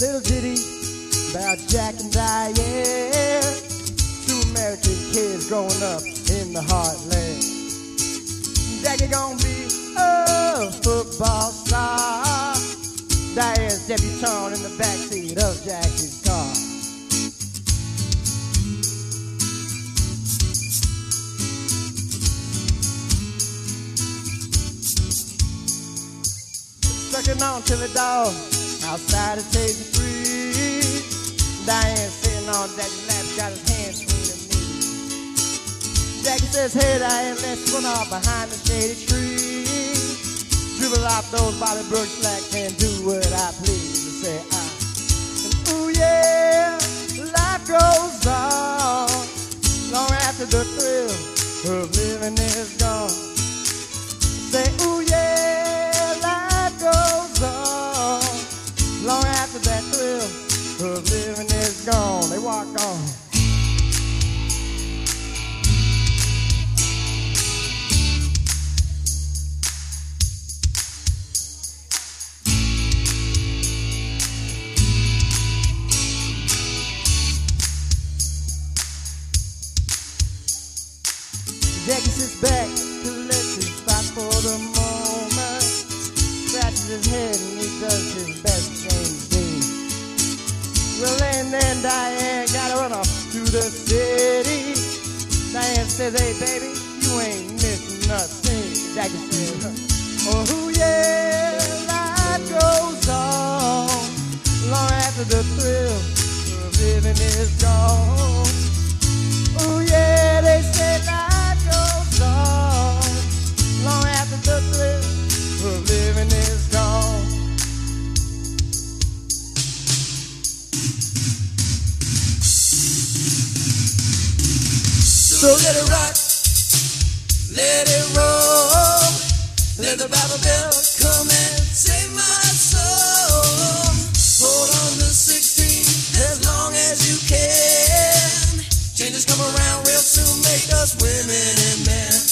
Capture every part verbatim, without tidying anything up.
little ditty about Jack and Diane, two American kids growing up in the heartland. Jackie gonna be a football star, Diane's debutante in the backseat of Jackie's car. Sucking on till the dog outside to take you free. Diane sitting on Jackie's lap, got his hands between her knees. Jackie says, hey Diane, let's run off behind the shady tree. Dribble off those Bobby Brook slacks and do what I please. And say, ah, and ooh yeah, life goes on long after the thrill of living is gone. Say, ooh yeah, life goes on long after that thrill of living is gone. They walk on. Jackie sits back to let his spot for the moment, scratches his head and he does his best James Dean. Well, and then Diane gotta run off to the city. Diane says, hey baby, you ain't missing nothing. Jackie says, oh yeah, life goes on long after the thrill of living is gone. Oh yeah, they say life goes on long after the thrill of living is gone. So let it rock, let it roll, let the Bible bell come and save my soul. Hold on to sixteen as long as you can. Changes come around real soon, make us women and men.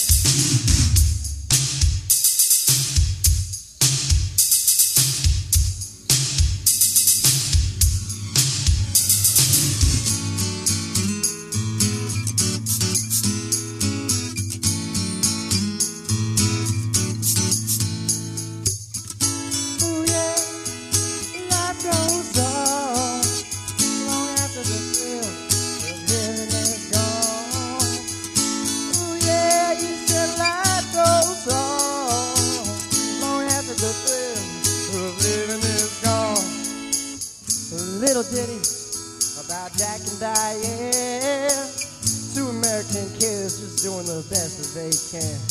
Oh yeah, life goes on long after the thrill of living is gone. Oh yeah, you said life goes on long after the thrill of living is gone. A little ditty about Jack and Diane, two American kids just doing the best that they can.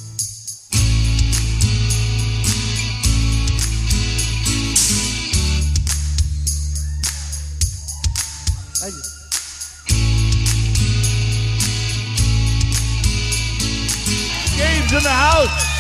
Thank you. Gabe's in the house.